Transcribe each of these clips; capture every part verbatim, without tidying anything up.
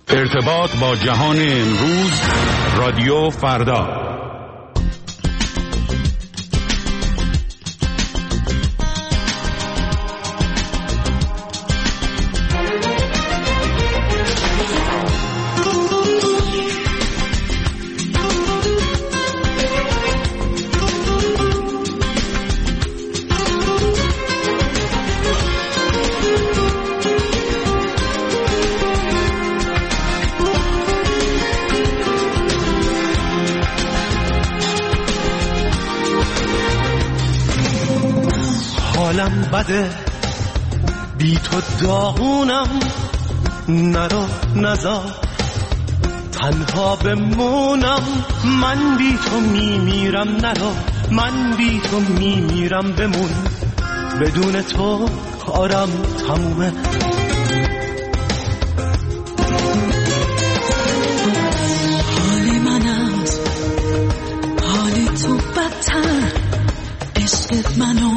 ارتباط با جهان امروز، رادیو فردا. حالم بده، بی تو داغونم، نرو نزار تنها بمونم. من بی تو میمیرم، نرو، من بی تو میمیرم، بمون. بدون تو کارم تمومه. حال من از حال تو بدتر، عشق منو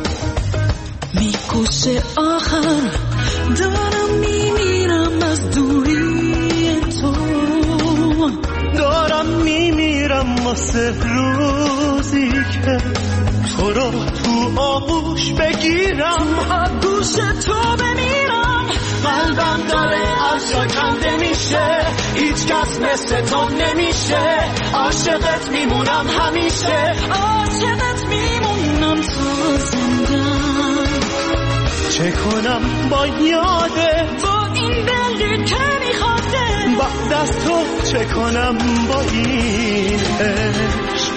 میکشه آخر. دارم میمیرم از دوری تو، دارم میمیرم واسه روزی که تو رو تو آغوش بگیرم، آغوش تو بمیرم. قلبم داره از جا کنده میشه، هیچ کس مثل تو نمیشه. عاشقت میمونم همیشه، عاشقت میمونم تا زندم. چه کنم با یاده، با این دلی که میخواده، بعد از تو چه کنم با این عشق.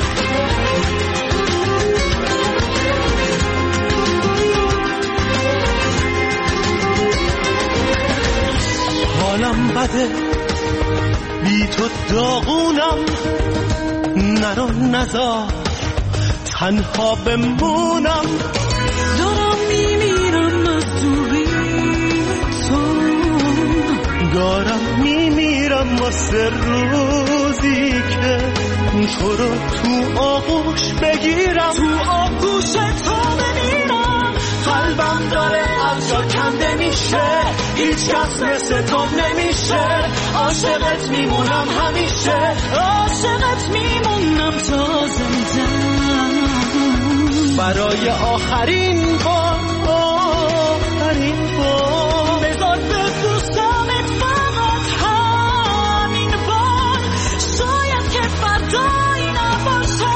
حالم بده، بی تو داغونم، نرو نزار تنها بمونم. دارم میمیرم از دوری تو، دارم میمیرم واسه روزی که تو رو تو آغوش بگیرم، تو آغوش تو بمیرم. قلبم داره از جا کنده میشه، هیچ کس مثل تو نمیشه. عاشقت میمونم همیشه، عاشقت میمونم تا زندم. برای آخرین بار، آخرین بار بذار ببوسمت فقط همین بار. شاید که فردایی نباشه.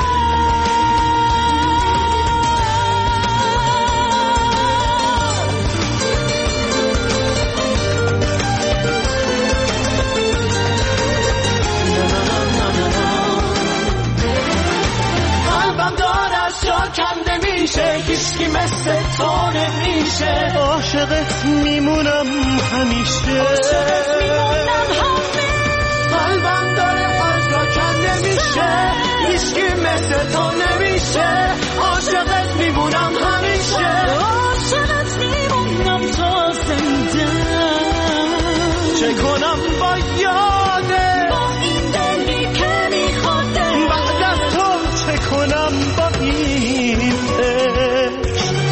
قلبم داره از جا کنده میشه، هیچکی مثل تو نمیشه. عاشقت میمونم همیشه، عاشقت میمونم همیشه. قلبم داره از جا کنده میشه، هیچکی مثل تو نمیشه. عاشقت میمونم همیشه، عاشقت میمونم تا زندم. چه کنم با یاده، با این دلی که میخواده، بعد از تو چه کنم با این عشق.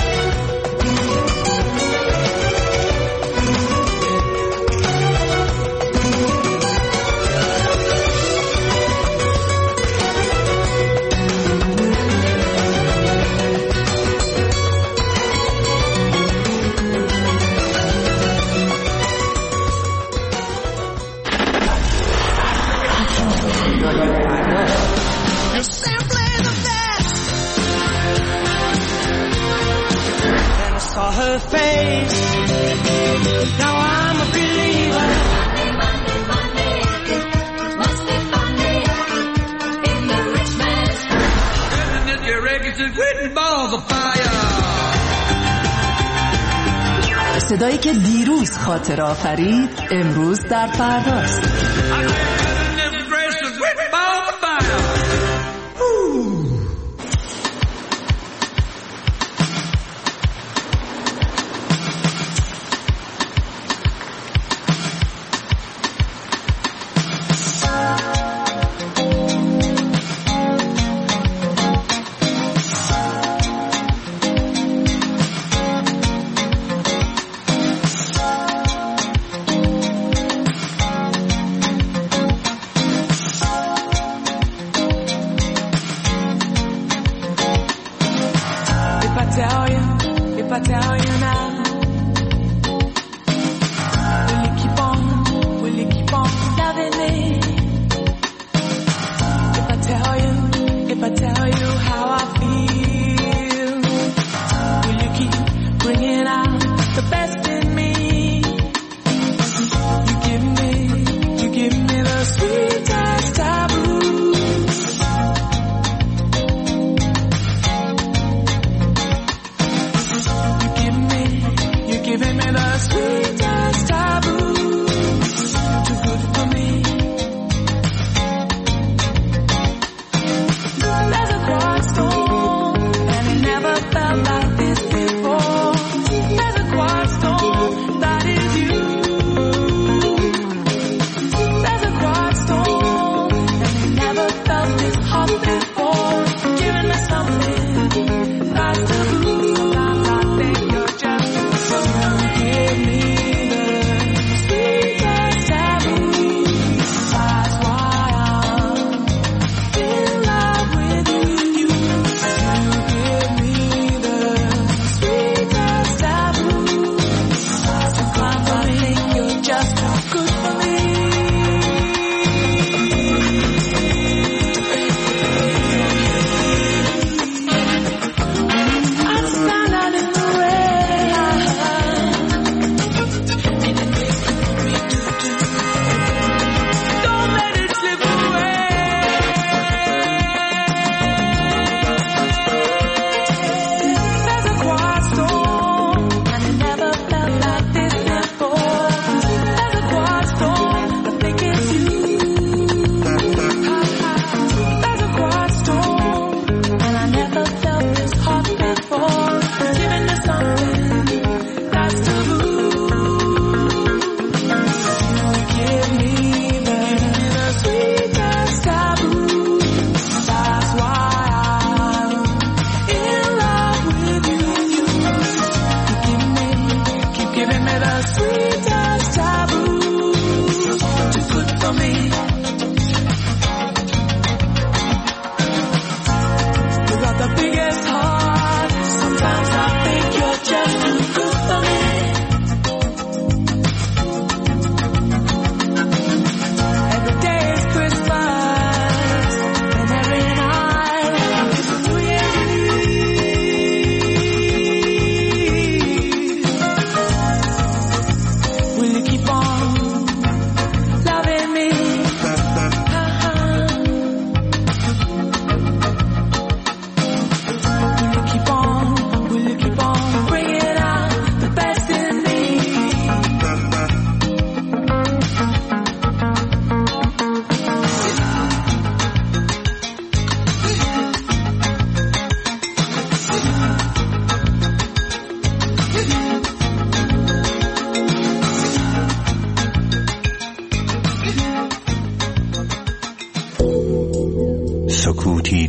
Saw her face, now I'm a believer. Monday, Monday, Monday, must be Monday in the rich man's world. And if your records is written balls of fire. صدایی که دیروز خاطر آفرید امروز در فرداست.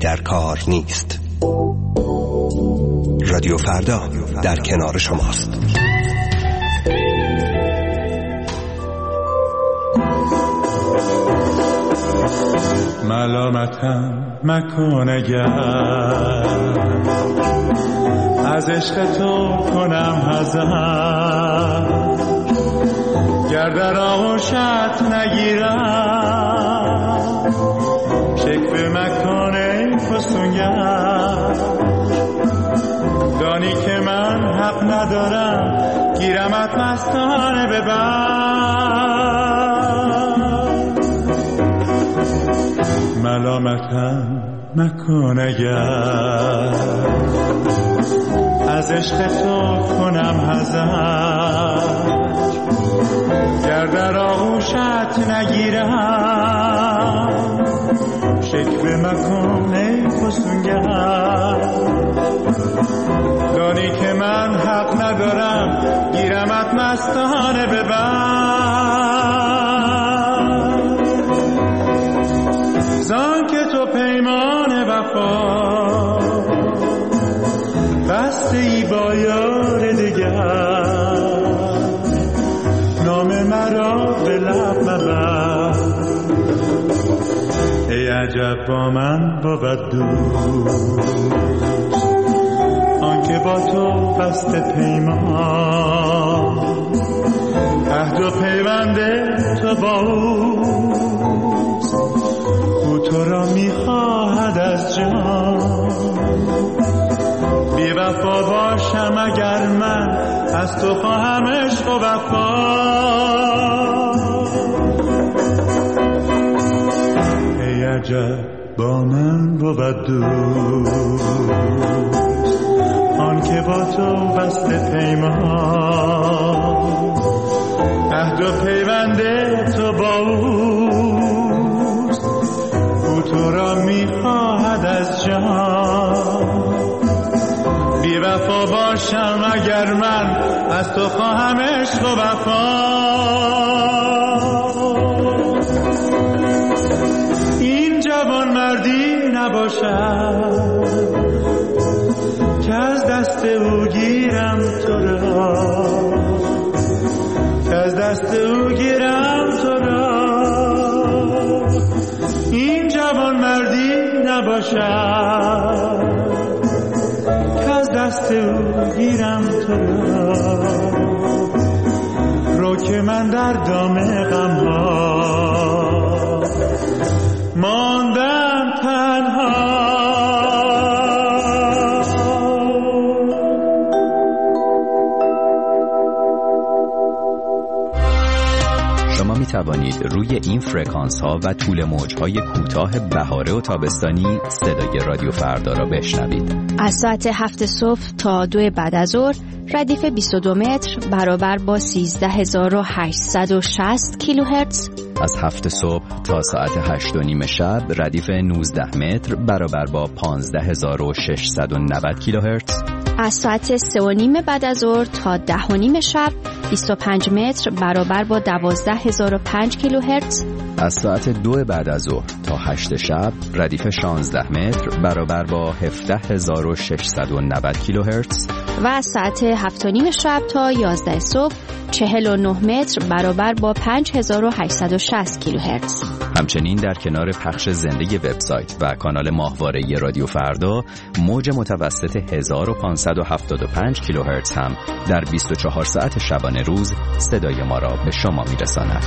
در کار نیست. رادیو فردا در کنار شماست. ملامتم مکن اگر از عشق تو کنم حذر، گر در آغوشت نگیرم شکوه مکن ای فسونگر. دانی که من حق ندارم گیرمت مستانه ببر. ملامتم مکن اگر از عشق تو کنم حذر، گر در آغوشت نگیرم شکوه مکن ای فسونگر. دانی که من حق ندارم گیرمت مستانه ببر. زان که تو پیمان وفا بسته ای با یار دگر، نام مرا به لب مبر. ای عجب با من بود دوست آنکه با تو بسته پیمان، عهد و پیوند تو با اوست، او تو را میخواهد از جان. بی وفا باشم اگر من از تو خواهم عشق و وفا. ای عجب با من بود دوست آن که با تو بسته پیمان، عهد و پیوند تو با اوست، او تو را میخواهد از جان. بی وفا باشم اگر من از تو خواهم عشق و وفا. این جوان مردی نباشد که از دست او گیرم تو را، که از دست او گیرم تو را. این جوان مردی نباشد که از دست او گیرم تو را. رو که من در دام غم ها ماندم تنها. می توانید روی این فرکانس ها و طول موج های کوتاه بهاره و تابستانی صدای رادیو فردا را بشنوید. از ساعت هفت صبح تا دو بعد از ظهر ردیف بیست و دو متر برابر با سیزده هزار و هشتصد و شصت کیلوهرتز. از هفت صبح تا ساعت هشت و نیم شب ردیف نوزده متر برابر با پانزده هزار و ششصد و نود کیلوهرتز. از ساعت سه و نیم بعد از ظهر تا ده و نیم شب بیست و پنج متر برابر با دوازده هزار و پنج کیلوهرتز. از ساعت دو بعد از ظهر تا هشت شب ردیف شانزده متر برابر با هفده هزار و ششصد و نود کیلوهرتز. و از ساعت هفت و نیم شب تا یازده صبح چهل و نه متر برابر با پنج هزار و هشتصد و شصت کیلوهرتز. همچنین در کنار پخش زنده وبسایت و کانال ماهواره رادیو فردا موج متوسط هزار و پانصد و هفتاد و پنج کیلوهرتز هم در بیست و چهار ساعت شبانه روز صدای ما را به شما میرساند.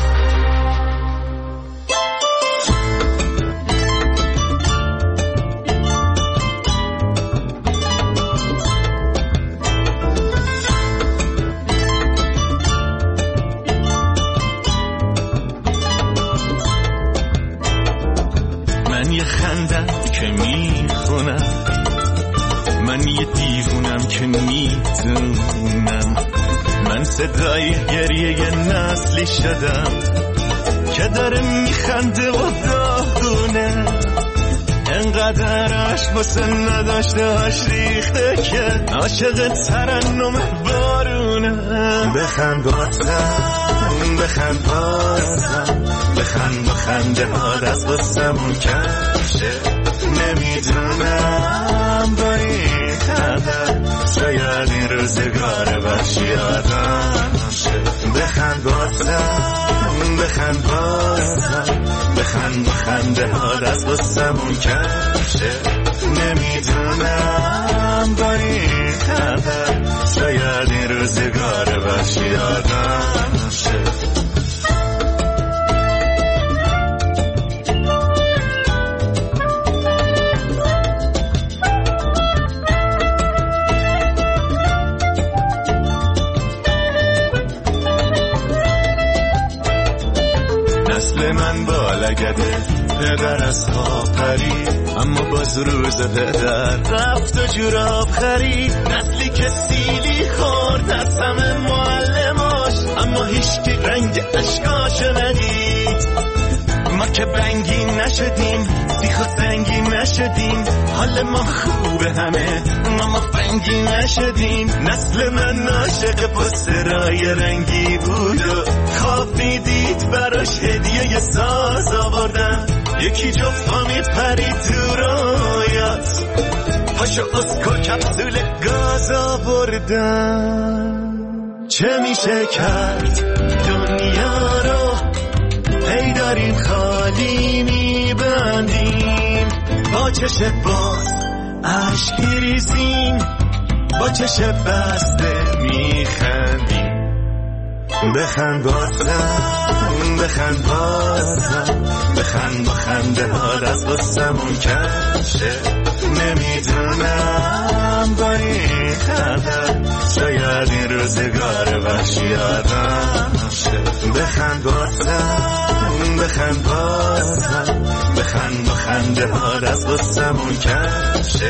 من یه خندم که میخونم، من یه دیوونم که میدونم، من صدای گریه یه نسلی شدم که داره میخنده و داغونه، انقدر عشق واسه نداشته هاش ریخته که عاشق ترنم بارونه. بخند بازم بخند بازم بخند با خنده ها دست واسمون کشه، نمیدونم با این قدر شاید این روزگار وحشی آدم شه. بخند بازم بخند بازم بخند بخنده ها از غصمون کم شه. نمیدونم با این قدر شاید این روزگار وحشی آدم شه. نسل من بالگده پدر از خواب پرید اما باز روز پدر رفت و جوراب خرید. نسلی که سیلی خورد از همه معلماش اما هیچ کی رنگ اشکاشو ندید. ما که بنگین نشدیم بی خود زنگین نشدیم حال ما خوبه همه ما ما بنگین نشدیم. نسل من عاشق پسترای رنگی بود و خواب میدید براش هدیه ساز آوردن. یکی جفت پا میپرید تو رویات پاشو اسکو کپسول گاز آوردن. چه میشه کرد دنیا رو هی داریم خالی میبندیم با چش باز عشق ریزیم با چش بسته میخندیم. بخند بازم بخند بازم بخند با خنده ها از غصمون کم شه. نمیدونم با این قدر شاید این روزگار وحشی آدم شه. بخند بازم بخند بازم بخند با خنده ها از غصمون کم شه.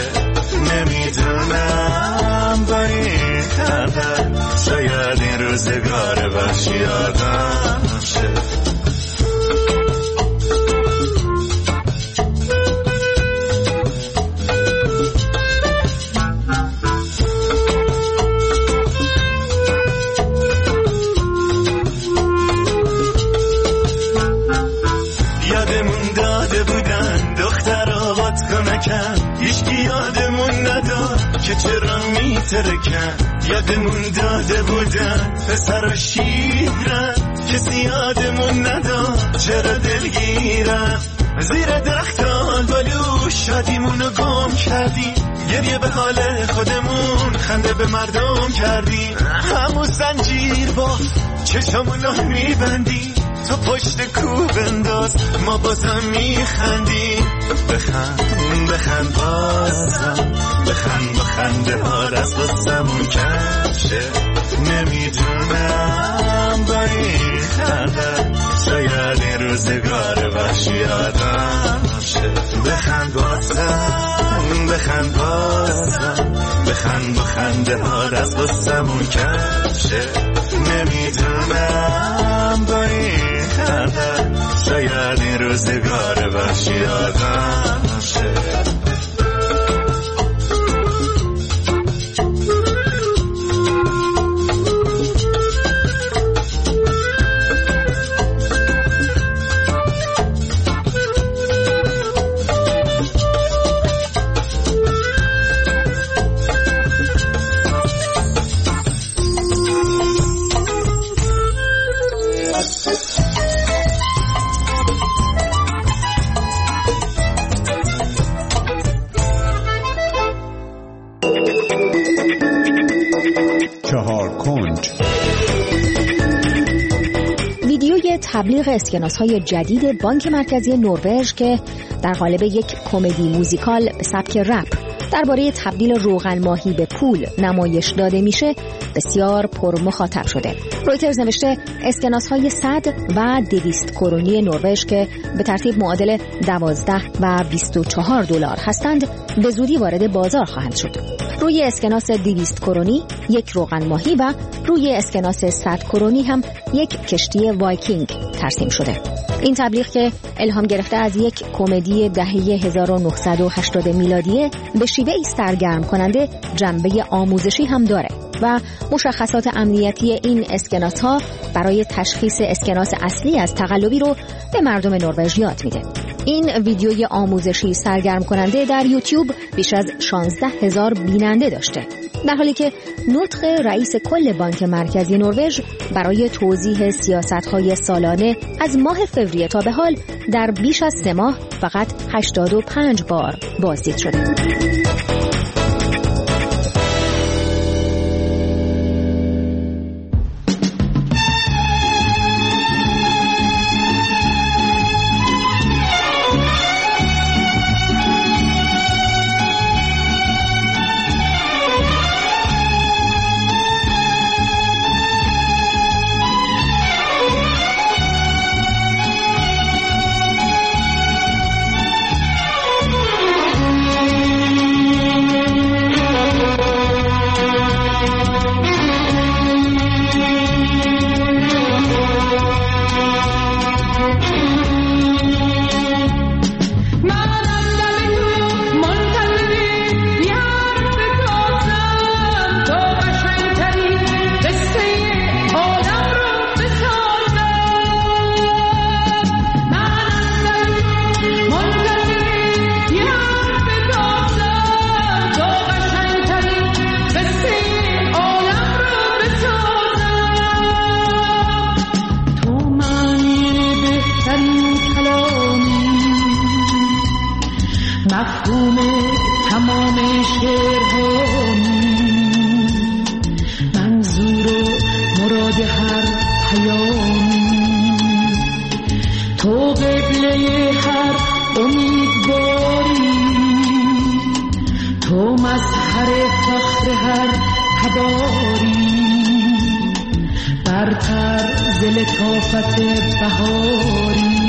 نمیدونم با این قدر شاید این روزگار وحشی آدم شه. هیچکی یادمون نداد که چرا میترکن. یادمون داده بودن پسر و شیرن کسی یادمون نداد چرا دلگیرن. زیر درختان بالو شادیمونو گم کردیم گریه به حال خودمون خنده به مردم کردیم. همون زنجیر با چشمونو میبندیم تو پشت کوب انداز ما بازم میخندیم. بخند بخند بازم بخند بخنده ها از غصمون کم شه. نمیدونم با این قدر شاید این روزگار وحشی آدم شه. بخند بازم بخند بازم بخند بخنده ها از غصمون کم شه. نمیدونم با این قدر شاید این روزگار وحشی آدم شه. ویدیوی تبلیغ اسکناس‌های جدید بانک مرکزی نروژ که در قالب یک کمدی موزیکال به سبک رپ درباره تبدیل روغن ماهی به پول نمایش داده میشه بسیار پر مخاطب شده. رویترز نوشته اسکناس‌های صد و دویست کرونی نروژ که به ترتیب معادل دوازده و بیست و چهار دلار هستند به زودی وارد بازار خواهند شد. روی اسکناس دویست کرونی یک روغن ماهی و روی اسکناس صد کرونی هم یک کشتی وایکینگ ترسیم شده. این تبلیغ که الهام گرفته از یک کمدی دهه هزار و نهصد و هشتاد میلادی به شیوهی سرگرم کننده جنبه آموزشی هم داره. و مشخصات امنیتی این اسکناس ها برای تشخیص اسکناس اصلی از تقلبی رو به مردم نروژ یاد میده. این ویدیوی آموزشی سرگرم کننده در یوتیوب بیش از شانزده هزار بیننده داشته، در حالی که نطق رئیس کل بانک مرکزی نروژ برای توضیح سیاست‌های سالانه از ماه فوریه تا به حال در بیش از سه ماه فقط هشتاد و پنج بار بازدید شده. مفهوم تمام شعرهایی، منظور و مراد هر پیامی، تو قبله هر امیدواری، تو مظهر فخر هر تباری، برتر ز لطافت بهاری.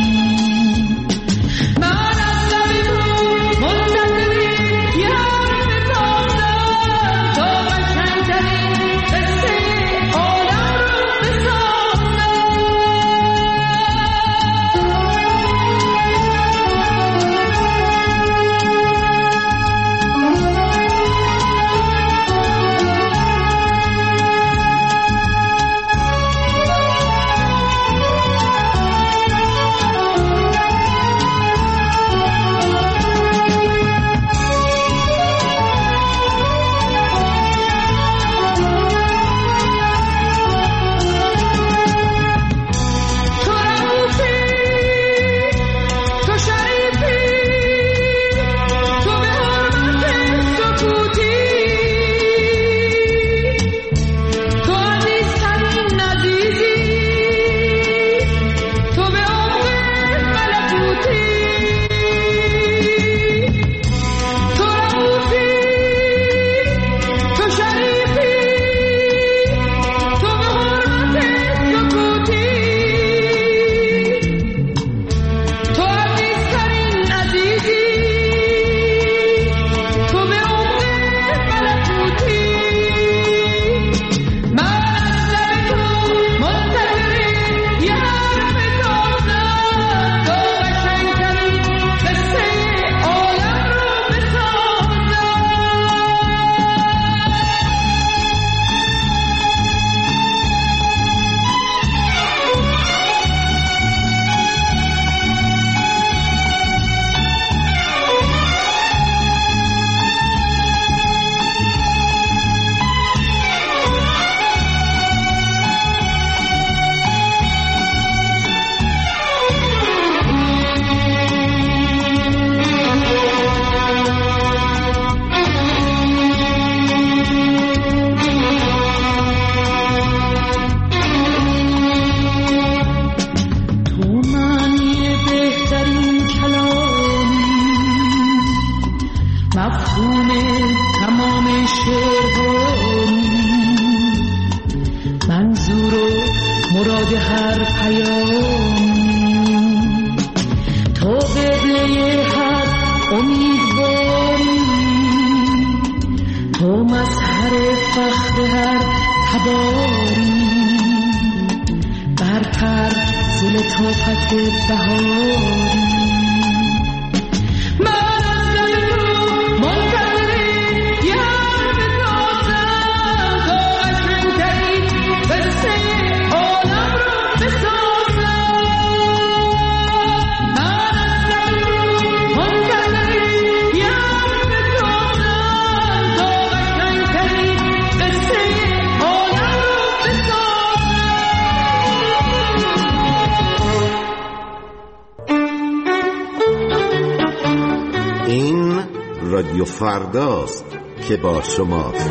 مفهوم تمام شعرهایی، منظور و مراد هر پیامی، تو قبله هر امیدواری، تو مظهر فخر هر تباری، برتر ز لطافت بهاری. رادیو فرداست که با شماست.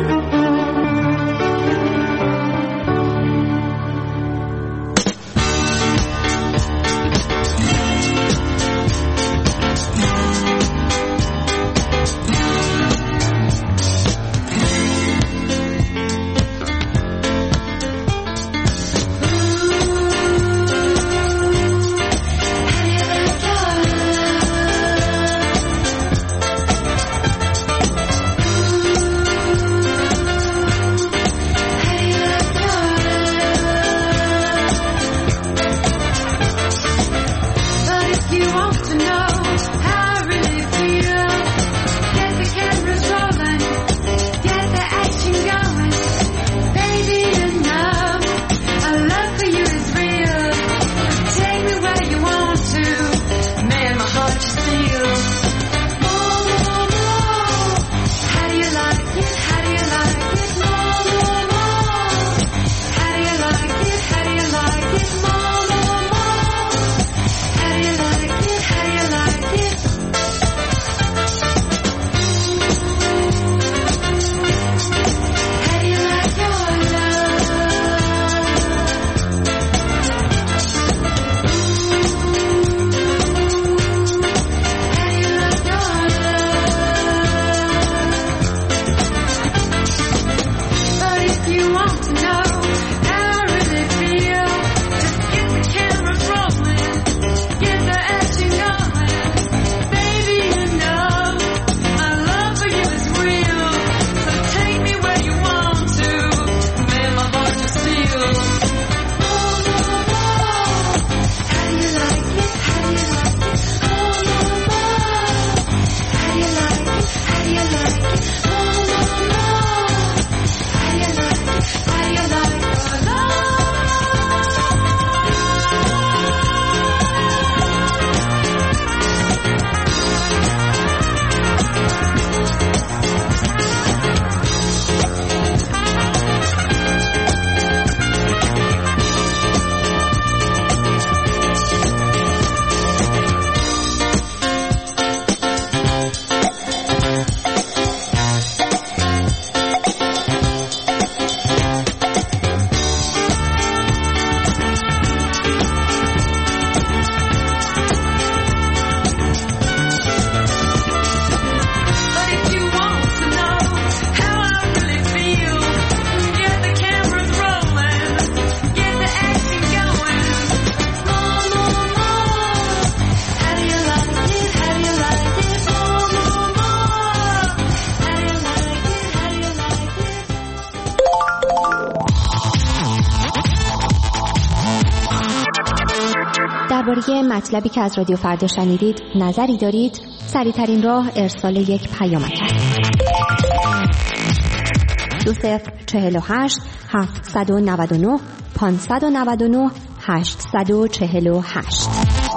درباره مطلبی که از رادیو فردا شنیدید نظری دارید؟ سریع‌ترین راه ارسال یک پیامک است. دو صفر چهل و هشت هفتصد و نود و نه پانصد و نود و نه هشتصد و چهل و هشت.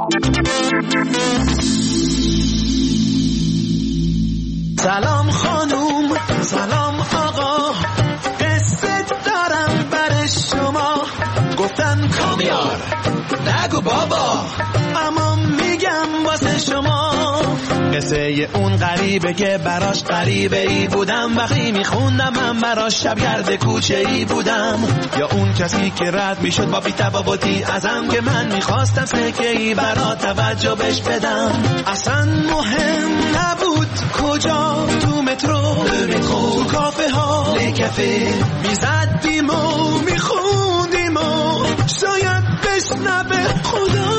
سلام خانوم، سلام آقا، قصه دارم برای شما. گفتن کامیار نگو بابا، اما میگم واسه شما. قصه اون غریبه که براش غریبه ای بودم، وقتی میخوندم من براش شبگرد کوچه ای بودم. یا اون کسی که رد میشد با بی تفاوتی ازم، که من میخواستم سکه ای برا توجه بش بدم. اصلا مهم نبود کجا، تو مترو، تو کافه ها، لکفه میزدیم و میخوندیم و شاید بشنبه خدا.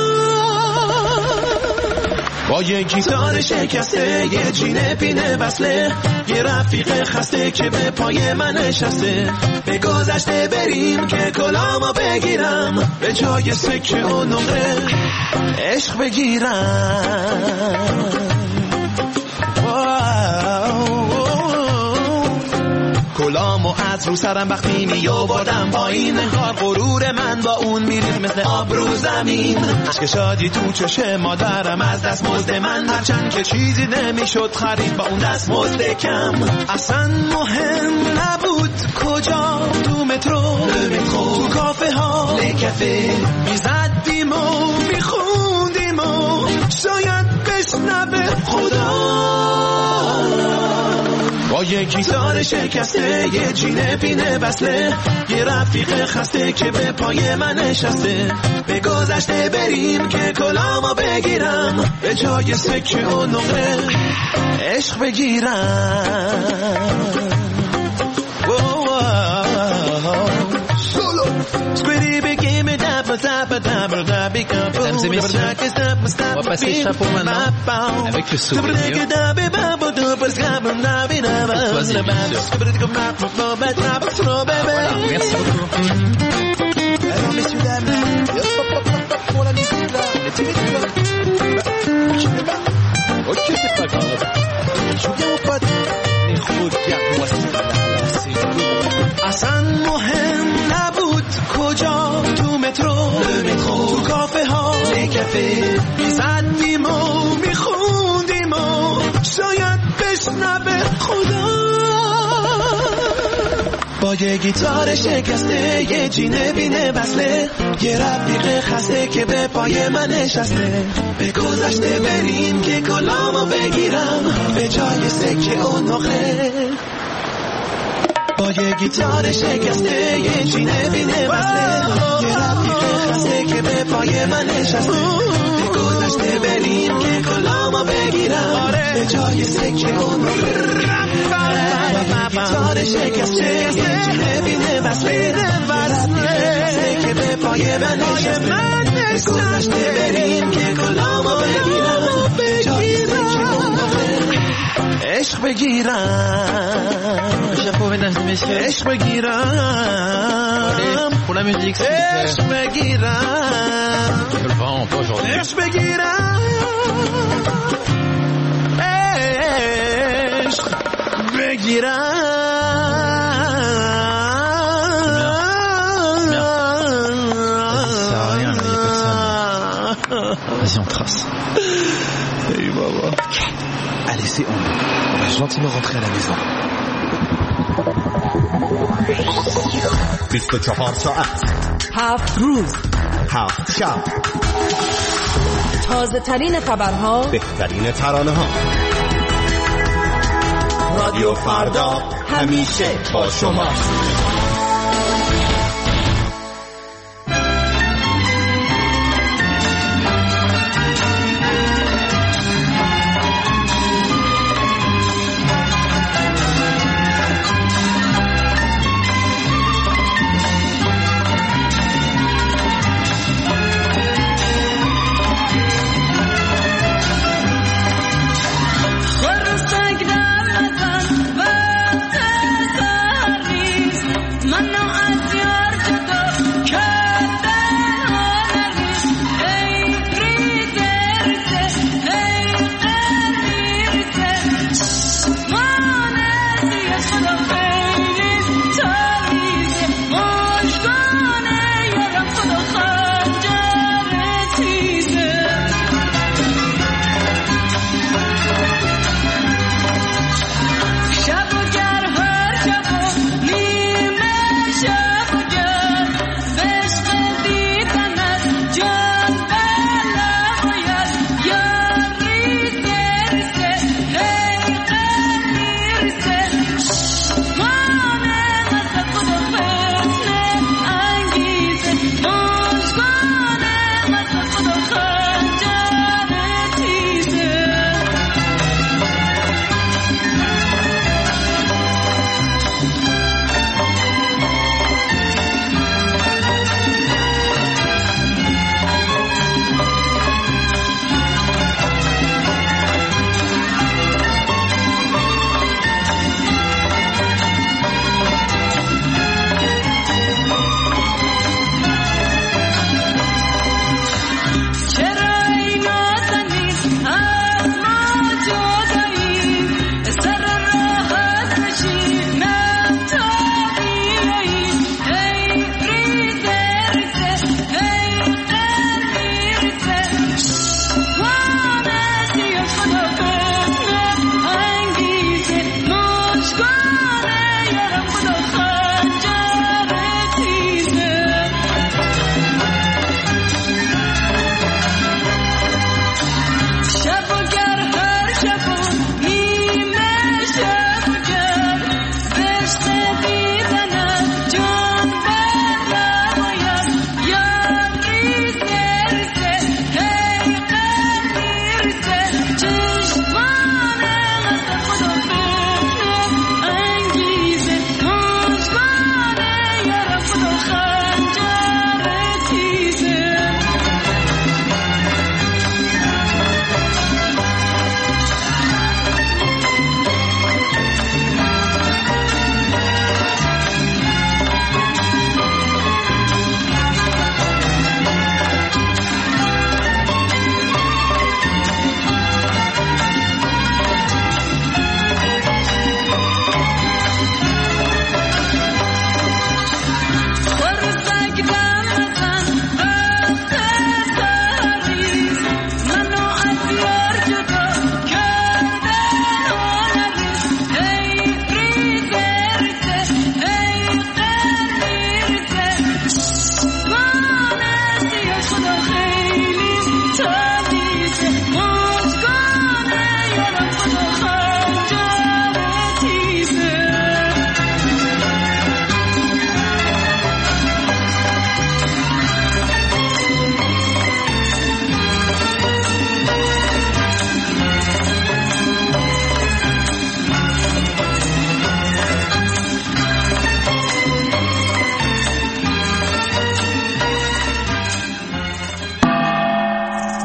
با یه گیتار شکسته، یه جینه پینه وصله، یه رفیق خسته که به پای من نشسته. به گذشته بریم که کلامو بگیرم، به جای سکه و نقره عشق بگیرم. کلامو از رو سرم وقتی می آوردم پایین، انگار غرور من با اون میریخت مثل آب رو زمین. عشق شادی تو چشم مادرم از دست مزد من، هرچند که چیزی نمیشد خرید با اون دست مزد کم. اصلا مهم نبود کجا، تو مترو، تو کافه ها، لکفه میزدیم و میخوندیم و شاید بشنبه خدا. با یه گیتار شکسته، یه جینه پینه بسله، یه رفیق خسته که به پای من نشسته. به گذشته بریم که کلامو بگیرم، به جای سکه و نقره عشق بگیرم. Mesdames et messieurs, on va passer le chapeau maintenant avec le souvenir. Sois-y, bien sûr. Voilà, merci beaucoup. Alors, messieurs, dames, pour la musique là, les timides là. Ok, c'est pas grave. Je viens au pote. Mais regarde-moi ça là, c'est beau. اصلا مهم نبود کجا، تو مترو، تو کافه ها، کافه میزدیم و میخوندیم و شاید بشنوه خدا. با یه گیتار شکسته، یه جینه بینه بسله، یه رفیق خسته که به پای من نشسته. به گذشته بریم که کلامو بگیرم، به جای سکه و نقره. با یه گیتار شکسته، یه جینه بینه بسته، یه رفیق خسته که به پای من نشسته. به گذشته بریم که کلامو بگیرم، به جای سکه و نقره. گیتار شکسته، یه جینه بینه بسته، یه رفیق خسته که به پای من نشسته. به گذشته بریم که کلامو بگیرم، به جای سکه و نقره عشق بگیرم. Chapeau, mesdames et messieurs. عشق بگیرم. Pour la musique, s'il vous plaît. عشق بگیرم. Je le vends pas aujourd'hui. عشق بگیرم. عشق بگیرم. Ça sert à rien, là, il y a personne. Vas-y, on trace. Hey, baba. Allez, c'est on. On va gentiment rentrer à la maison. بیست و چهار ساعت، هفت روز، هفت شب، تازه ترین خبرها، بهترین ترانه ها. رادیو فردا همیشه با شماست.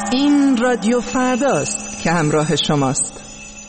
این رادیو فرداست که همراه شماست.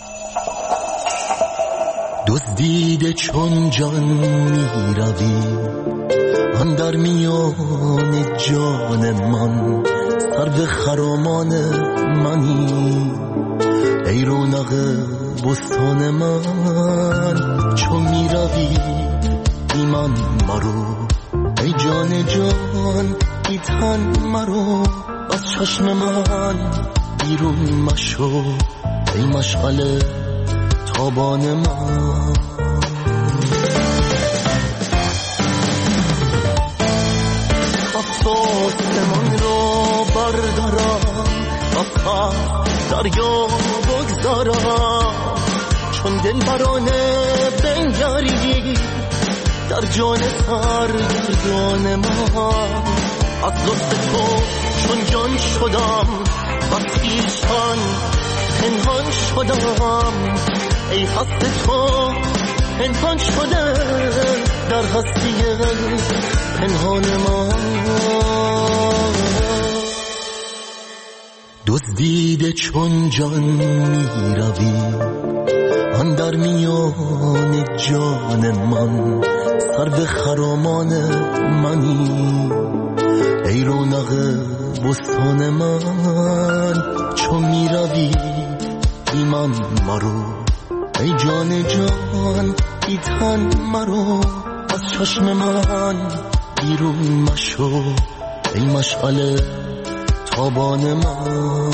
دزدیده چون جان می روی آن در میان جان من، سرو خرامان منی ای رونق بستان من. چون می روی ایمان مرو ای جان جان ای تن مرو، از چشم من بیرون مشو ای مشعل تابان من. آسمان رو بردارم آخر دریا بگذارم، چون دل برانه بنگری در جان سرگردان من. از لطف تو چون جان شدم و خویشتن پنهان شدم، ای هست تو پنهان شده در هستی پنهان من. دزدیده چون جان می روی آن در میان جان من، سرو خرامان منی ای رونق بستان من. چون می روی ایمان مرو ای جان جان ای تن مرو، از چشم من بیرون مشو ای مشعل تابان من.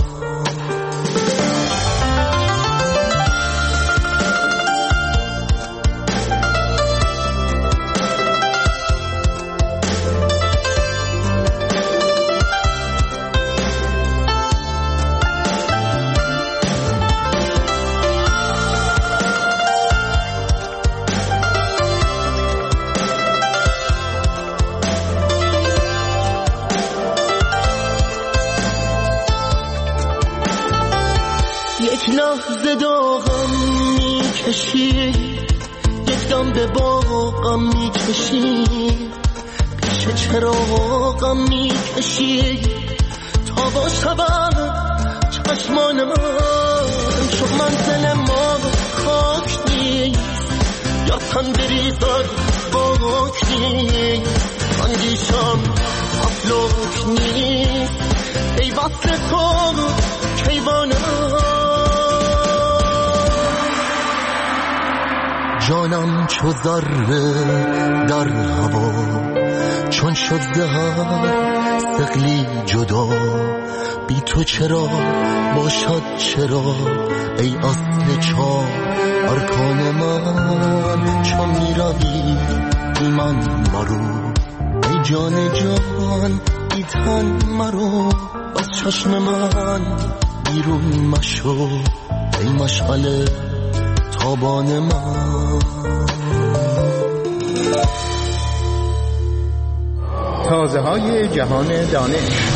یک لحظه داغم میکشی، یک دم به باغم میکشی، پیش چراغم میکشی تا با شبم چشمان من. چون منزل ما خاک نیست یا تن بریزد باک نیست، اندیشم افلاک نیست ای وصل تو کیوانم. جانم چو ذره در هوا چون شد زهر ثقلی جدا، بی تو چرا باشد چرا ای اصل چار ارکان من. چون می روی ایمان مرو ای جان جان ای تن مرو، از چشم من بیرون مشو ای مشعل تابان من. تازه های جهان دانش.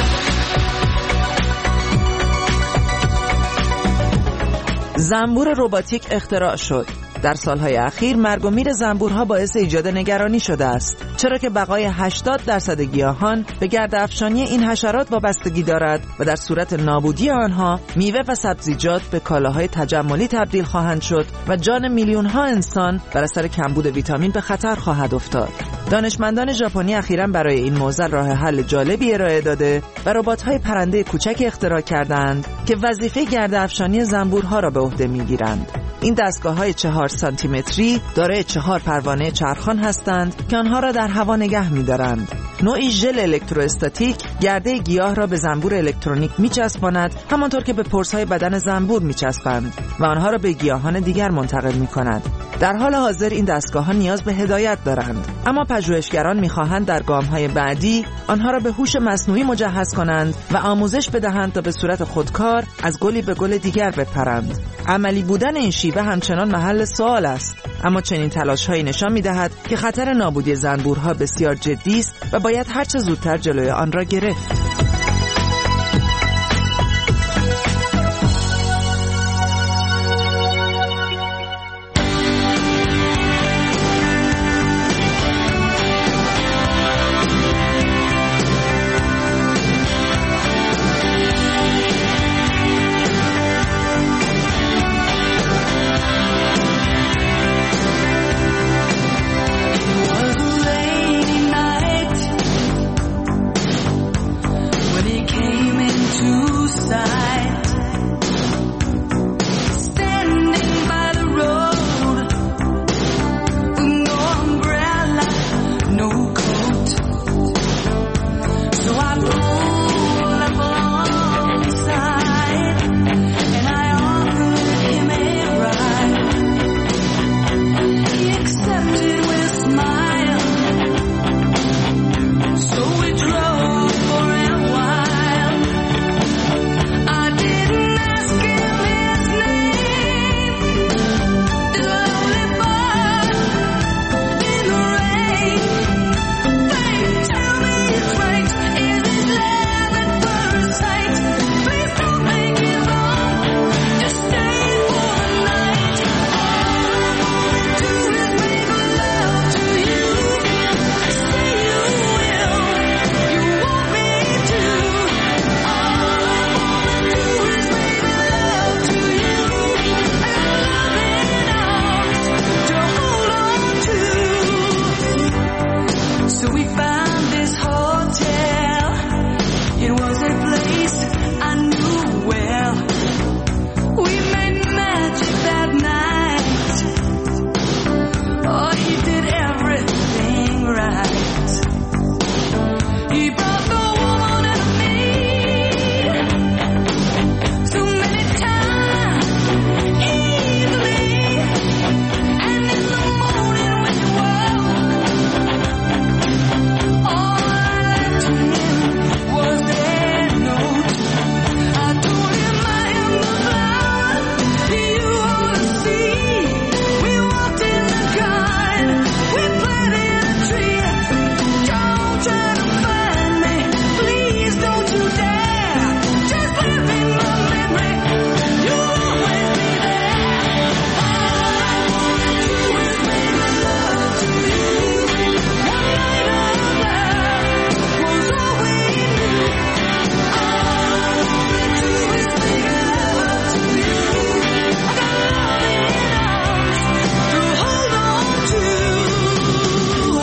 زنبور رباتیک اختراع شد. در سالهای اخیر مرگ و میر زنبورها باعث ایجاد نگرانی شده است، چرا که بقای هشتاد درصد گیاهان به گرد افشانی این حشرات وابستگی دارد و در صورت نابودی آنها میوه و سبزیجات به کالاهای تجملی تبدیل خواهند شد و جان میلیون ها انسان بر اثر کمبود ویتامین به خطر خواهد افتاد. دانشمندان ژاپنی اخیراً برای این موضوع راه حل جالبی ارائه داده و ربات‌های پرنده کوچک اختراع کردند که وظیفه گرد افشانی زنبورها را به عهده می‌گیرند. این دستگاه‌های چهار سانتی متری دارای چهار پروانه چرخان هستند که آنها را در هوا نگه می‌دارند. نوعی ژل الکتروستاتیک گرده گیاه را به زنبور الکترونیک می‌چسباند، همانطور که به پرس‌های بدن زنبور می‌چسبند و آنها را به گیاهان دیگر منتقل می‌کند. در حال حاضر این دستگاه‌ها نیاز به هدایت دارند، اما پژوهشگران می‌خواهند در گام‌های بعدی آنها را به هوش مصنوعی مجهز کنند و آموزش بدهند تا به صورت خودکار از گلی به گل دیگر بپرند. عملی بودن این شیوه همچنان محل سوال است، اما چنین تلاش‌هایی نشان می‌دهد که خطر نابودی زنبورها بسیار جدی است و باید هر چه زودتر جلوی آن را گرفت. sight. Standing by the road with no umbrella, no coat. So I pulled up alongside and I offered him a ride. He accepted with a smile. So we drove for a while. I didn't ask him his name. This lonely bird in the rain. Please tell me it's right. Is it love at first sight? Please don't make it wrong. Just stay for a night. All I wanna do is make love to you. Say you will. You want me to. All I wanna do is make love to you. And loving arms to hold on to. So we found this hotel. It was a place I knew well. We made magic that night. Oh, he did everything right. He brought the woman I need so many times easily. And in the morning when he woke, all I left to him was a note. I told him I am the flower you ought to see. We walked in the garden, we planted a tree. Don't try to find me, please don't you dare. Just live in my memory, you'll always be there. All I wanna do is make love to you. One night of love was all we knew. All I wanna do is make love to you. I got loving arms to hold on to. Ooh,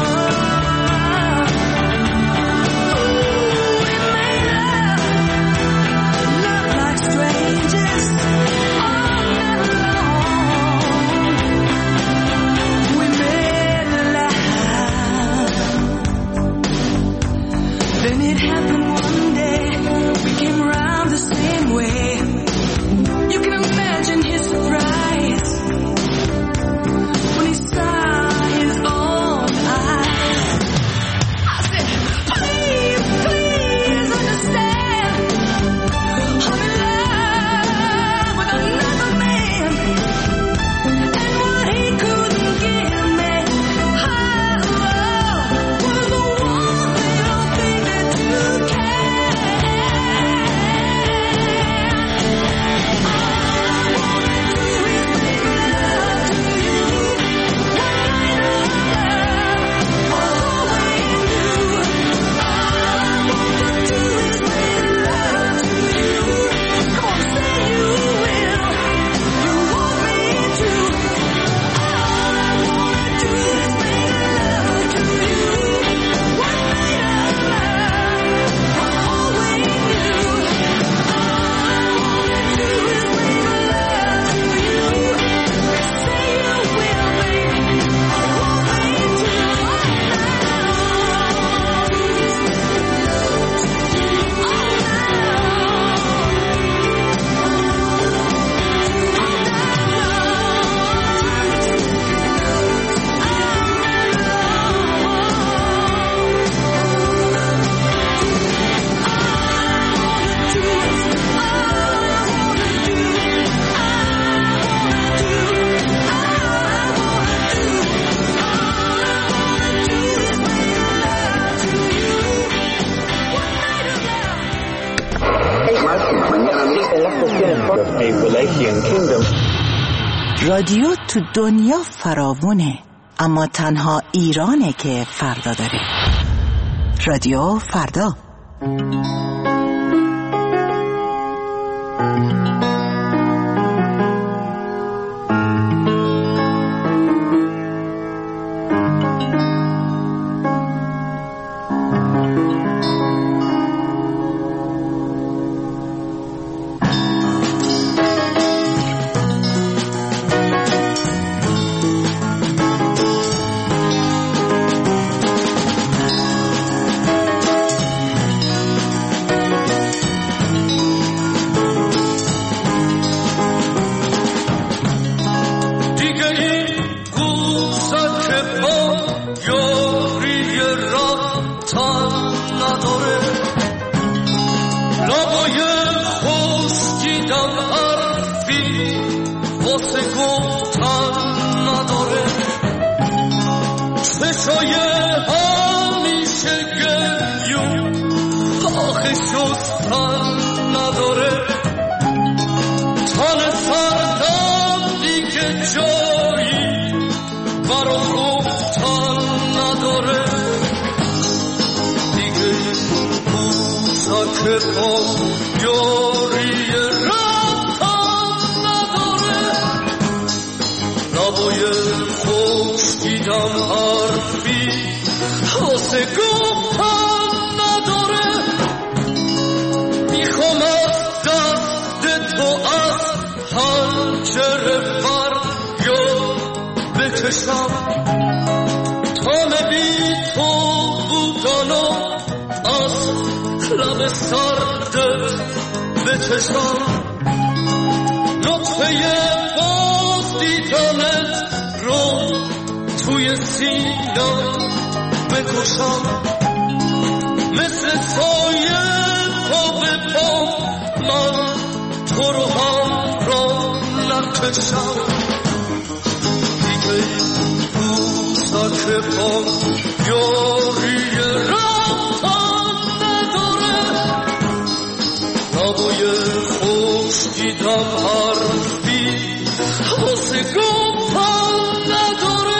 we made love, love like strangers all night long. We made love. Then it happened one day. We came around the same way. You can imagine his surprise when he saw his own eyes. I said, please, please understand. I'm in love with another man. And what he couldn't give me, oh, was the one little thing that you can. رادیو تو دنیا فراوونه، اما تنها ایرانه که فردا داره. رادیو فردا. پا یاری رفتن نداره نبای خوش دیدم حرفی واسه گفتن نداره میخوام از دست تو از حنجر فریاد بکشم تام بی تو بودن و از لب سردت بچشم نطفه باز دیدنت رو توی سینم بکشم مثل سایه پا به پا من تو رو هم را نکشم دیگه بوسک پا یاری رفتن نداره نبای خوش دیدم حرفی واسه گفتن نداره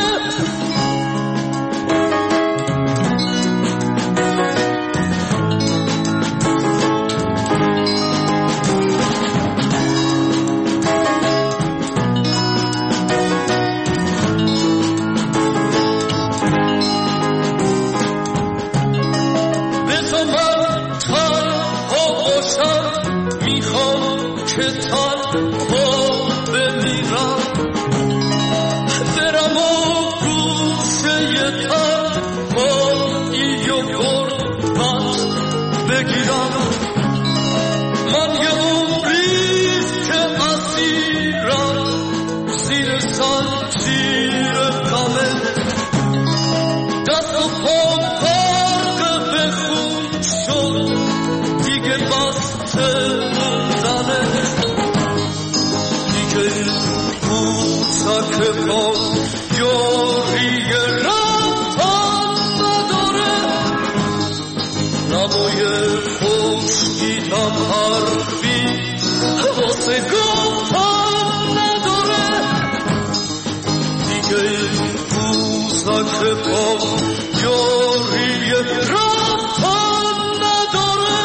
که تنها بمیرم برم و گوشه تنهایی و غربت بگیرم من یه عمریست که اسیرم زیر زنجیر غمه دست و پام غرق به خون شد دیگه بسته بوسک پا یاری رفتن نداره نبای خوش دیدم حرفی واسه گفتن نداره دیگه بوسک پا یاری رفتن نداره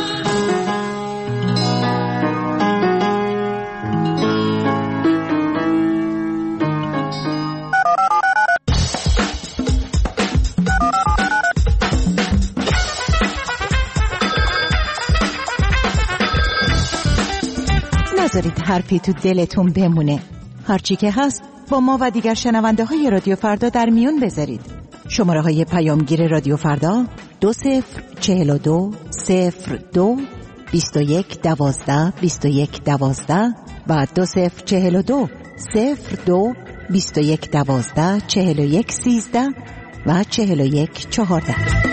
نذارید حرفی تو دلتون بمونه. هرچی که هست با ما و دیگر شنونده های رادیو فردا در میون بذارید. شماره های پیامگیر رادیو فردا دو صفر چهل و دو صفر دو بیست و یک دوازده بیست و یک دوازده و دو صفر چهل و دو صفر دو بیست و یک دوازده چهل و یک سیزده و چهل و یک چهارده.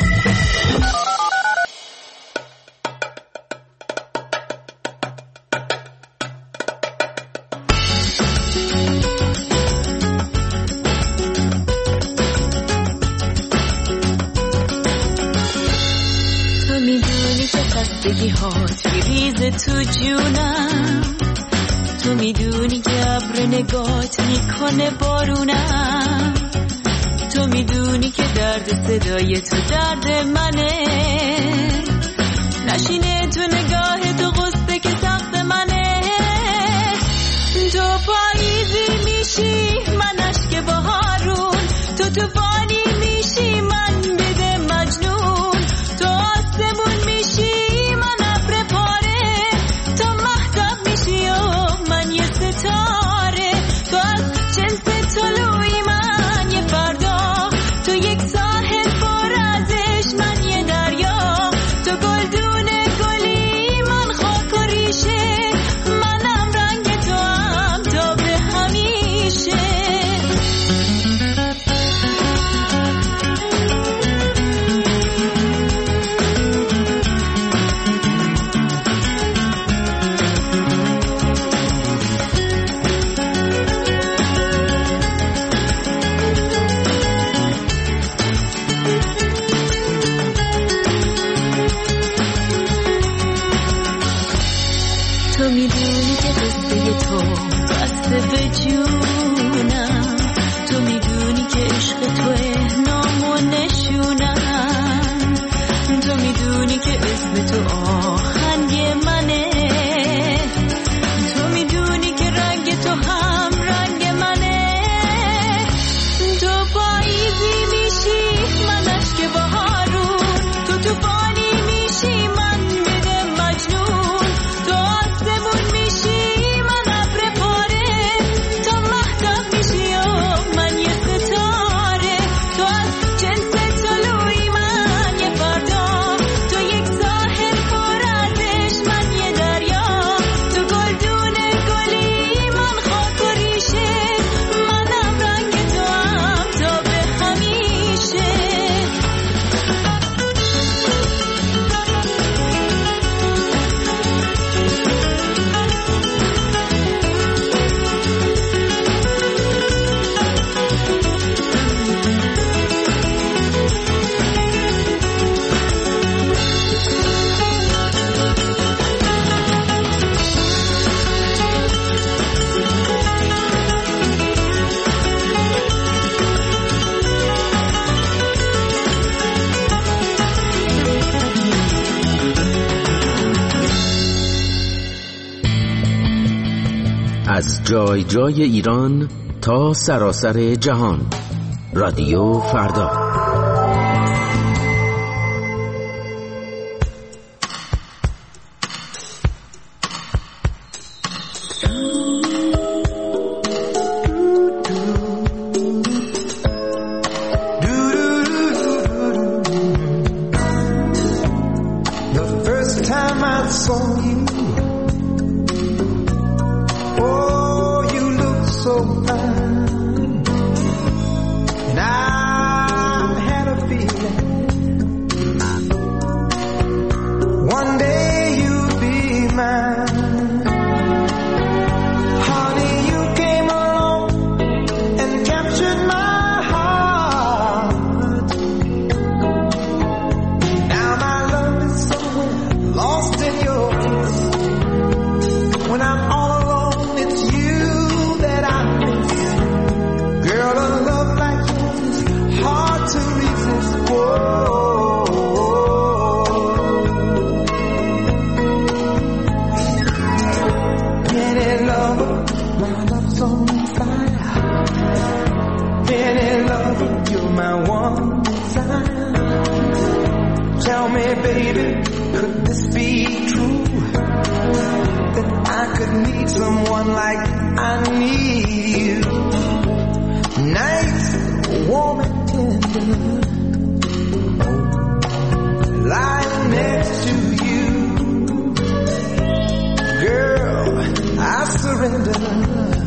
تو جونم تو میدونی که ابر نگات میکنه بارونم تو میدونی که درد صدای تو درد منه نشینه تو نگاه تو غصه که سخت منه تو پاییزی میشی من اشک بهارون تو توفانی میشی من بده مجنون تو آسمون میشی تو از جنس طلوعی من یه فردا تو یک ساحل پر ازش من یه دریا تو گلدون گلی من خاک و ریشه منم رنگ تو هم تا به همیشه تو میدونی که قصه تو بسته به جونم تو میدونی که عشق توه نام و نشونم تو میدونی که اسم تو آخر از جای جای ایران تا سراسر جهان. رادیو فردا. Surrender.